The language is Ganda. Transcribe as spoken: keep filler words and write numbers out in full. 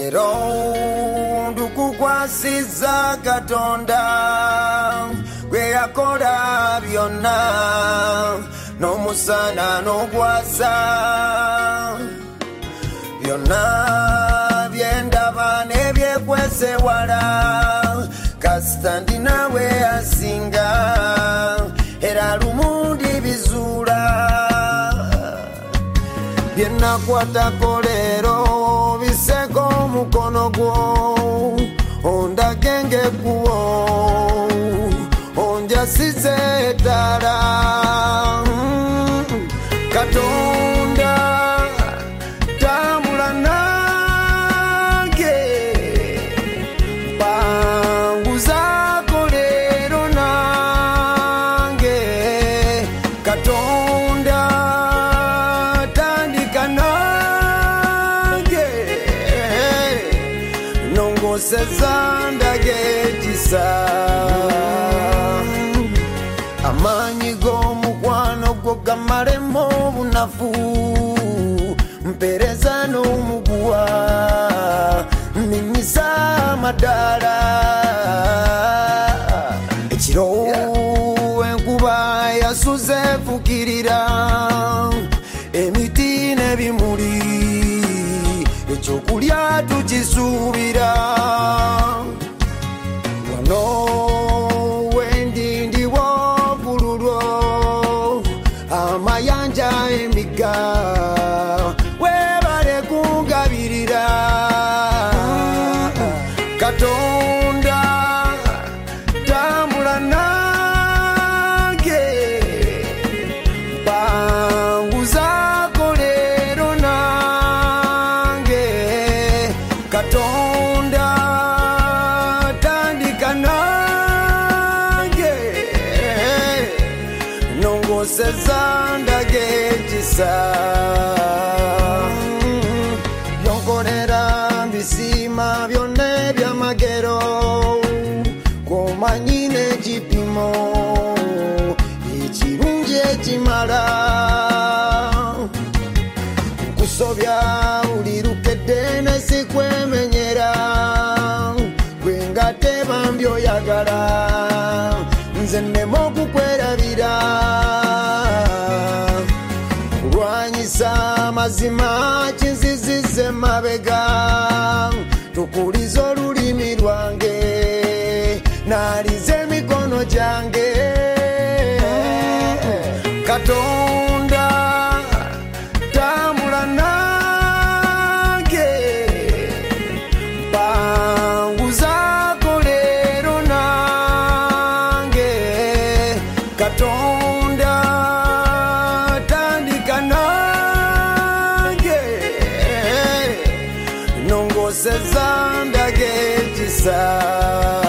lero ndukukwasiza Katonda gwe yakola byonna n'omusana n'ogwasa byonna byendaba n'ebyekwese wala kasita ndi nawe asinga era lumundi bizuula byenakwatako lero biseko omukono gwo ondagenge kuwo onjasize eddala Katonda tambula nange mpanguzaako leero nange Katonda tandika nange nongoseza ndage ekisa amaanyi g'omukwano gwo gamalemu obunafu mpereza n'omuguwa minyisa amadaala ekiro enkuba yasuze efukirira emiti n'ebimuli ekyokulya tukisuubira wano wendi ndiwo bululwo amayanja emiga webale kungabirira Katonda tambula nange mpanguzaako leero nange Katonda tandika nange nongoseza ndage ekisa byonkolera mbisiima byonna ebyamagero komanyi n'ekipimo ekirungi ekimala nkusobya buli lukedde nesikwemenyera gwe nga tebambyoyagala nze nnema okukwerabira kulwanyisa amazima kinzizize mabega tukuliza olulimi lwange naaliza emikono gyange Katonda tambula nange mpanguzaako leero nange Katonda tandika nange nongoseza ndage ekisa